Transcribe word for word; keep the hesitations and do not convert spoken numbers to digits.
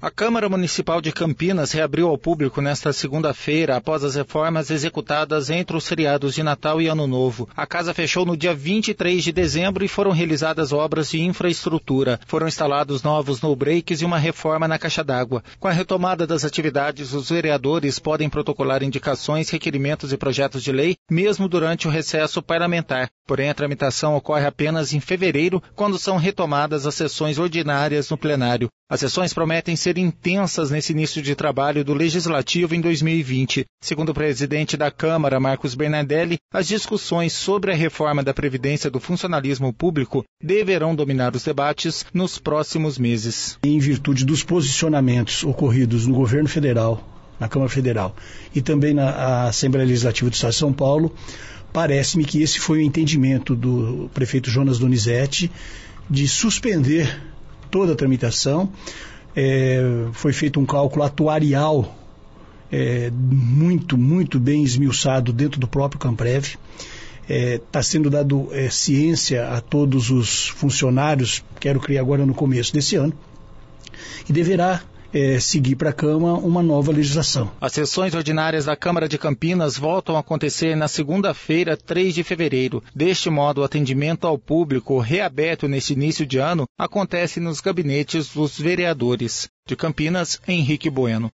A Câmara Municipal de Campinas reabriu ao público nesta segunda-feira, após as reformas executadas entre os feriados de Natal e Ano Novo. A casa fechou no dia vinte e três de dezembro e foram realizadas obras de infraestrutura. Foram instalados novos no-breaks e uma reforma na caixa d'água. Com a retomada das atividades, os vereadores podem protocolar indicações, requerimentos e projetos de lei, mesmo durante o recesso parlamentar. Porém, a tramitação ocorre apenas em fevereiro, quando são retomadas as sessões ordinárias no plenário. As sessões prometem ser intensas nesse início de trabalho do Legislativo em dois mil e vinte. Segundo o presidente da Câmara, Marcos Bernardelli, as discussões sobre a reforma da Previdência do funcionalismo público deverão dominar os debates nos próximos meses. Em virtude dos posicionamentos ocorridos no governo federal, na Câmara Federal e também na Assembleia Legislativa do Estado de São Paulo, parece-me que esse foi o entendimento do prefeito Jonas Donizete de suspender toda a tramitação. É, foi feito um cálculo atuarial é, muito, muito bem esmiuçado dentro do próprio Camprev. Está é, sendo dado é, ciência a todos os funcionários, quero criar agora no começo desse ano, e deverá É, seguir para a Câmara uma nova legislação. As sessões ordinárias da Câmara de Campinas voltam a acontecer na segunda-feira, três de fevereiro. Deste modo, o atendimento ao público, reaberto neste início de ano, acontece nos gabinetes dos vereadores. De Campinas, Henrique Bueno.